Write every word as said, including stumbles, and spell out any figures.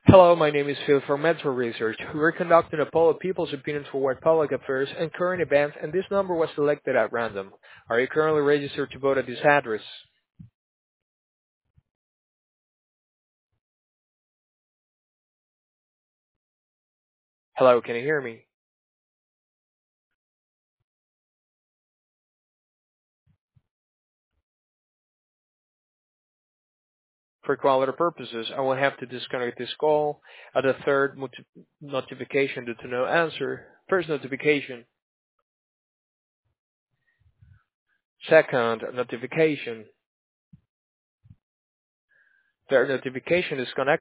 Hello, my name is Phil from Metro Research. We're conducting a poll of people's opinions for world public affairs and current events, and this number was selected at random. Are you currently registered to vote at this address? Hello, can you hear me? For quality purposes, I will have to disconnect this call at the third moti- notification due to no answer. First notification. Second notification. Third notification is connected.